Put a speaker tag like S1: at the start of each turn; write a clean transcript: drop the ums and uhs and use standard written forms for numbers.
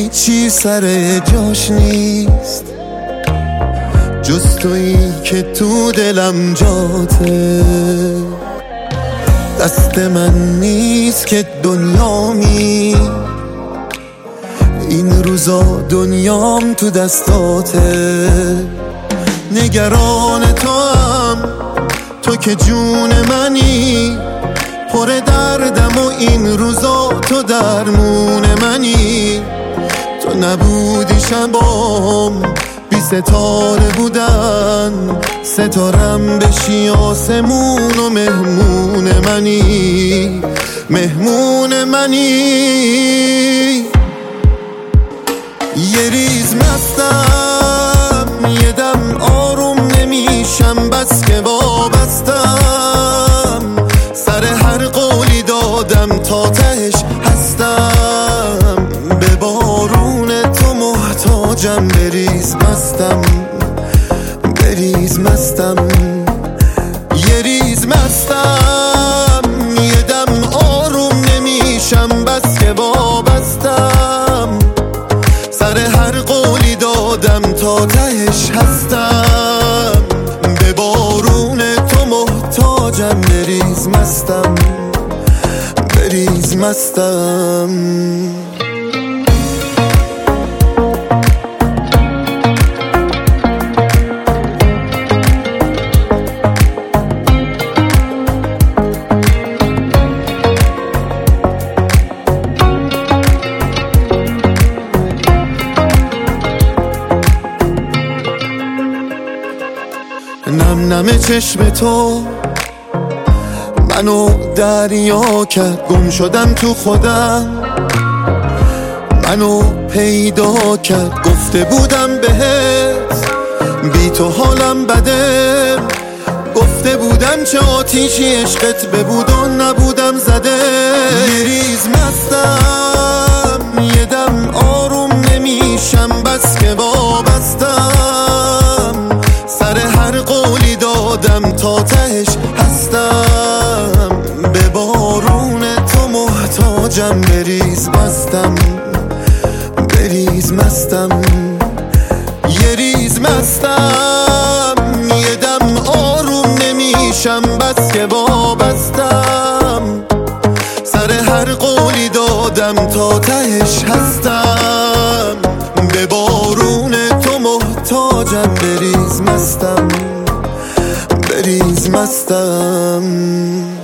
S1: هیچی سر جاش نیست جز تویی که تو دلم جاته. دست من نیست که دنیامی، این روزا دنیام تو دستاته. نگران تو هم، تو که جون منی، پر دردم و این روزا تو درمون منی. تو نبودی شبام بی ستاره بودن، ستارم بشی آسمون و مهمون منی، مهمون منی. یه ریز مستم، یه دم آروم نمیشم، بس که وابستم. سر هر قولی دادم تا تهش هستم. به بارون تو محتاجم، بریز مستم، بریز مستم. یه ریز مستم، یه دم آروم نمیشم، بس که وابستم. سر هر قولی دادم تا تهش هستم. به بارون تو محتاجم، بریز مستم، بریز مستم. نم نم چشم تو منو دریا کرد، گم شدم تو خودم. منو پیدا کرد، گفته بودم بهت بی تو حالم بده. گفته بودم چه آتیشی عشقت ببود و نبودم زده. یه ریز مستم، یه دم آروم نمیشم، بس که وابستم. سر هر قولی دادم تا تهش هستم. به بارون تو محتاجم، بریز مستم، بریز مستم. یه ریز مستم، یه دم آروم نمیشم، بس که وابستم. سر هر قولی دادم تا تهش هستم. به بارون تو محتاجم، بریز مستم، بریز مستم.